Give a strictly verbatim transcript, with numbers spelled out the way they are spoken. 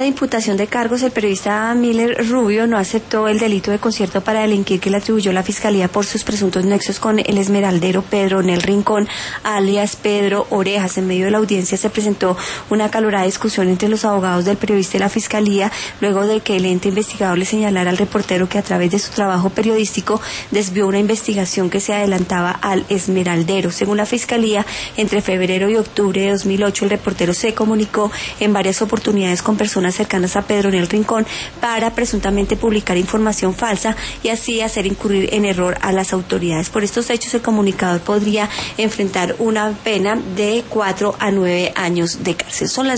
De imputación de cargos, el periodista Miller Rubio no aceptó el delito de concierto para delinquir que le atribuyó la Fiscalía por sus presuntos nexos con el esmeraldero Pedro Nel Rincón, alias Pedro Orejas. En medio de la audiencia se presentó una acalorada discusión entre los abogados del periodista y la Fiscalía, luego de que el ente investigador le señalara al reportero que a través de su trabajo periodístico desvió una investigación que se adelantaba al esmeraldero. Según la Fiscalía, entre febrero y octubre de dos mil ocho, el reportero se comunicó en varias oportunidades con personas cercanas a Pedro Nel Rincón para presuntamente publicar información falsa y así hacer incurrir en error a las autoridades. Por estos hechos, el comunicador podría enfrentar una pena de cuatro a nueve años de cárcel. Son las